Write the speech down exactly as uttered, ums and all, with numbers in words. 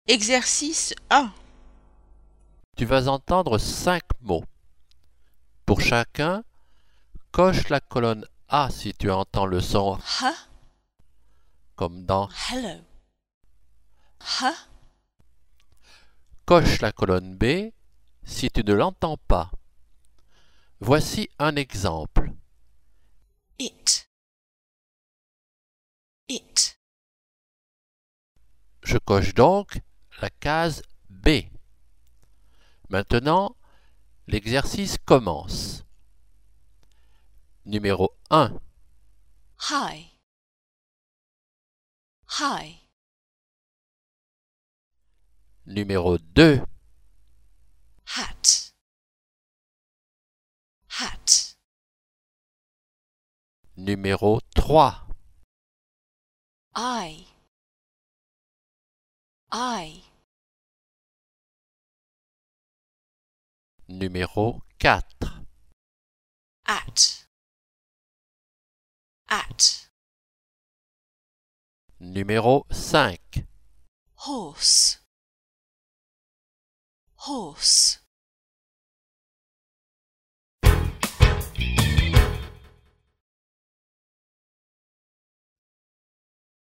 Exercice un. Tu vas entendre cinq mots. Pour chacun, coche la colonne A si tu entends le son H, comme dans. hello. H, Coche la colonne B si tu ne l'entends pas. Voici un exemple. it, it. Je coche donc la case B. Maintenant, l'exercice commence. Numéro un. Hi, hi. Numéro deux. Hat, hat. Numéro trois. I, I. Numéro quatre. At, at. Numéro cinq. Horse, horse.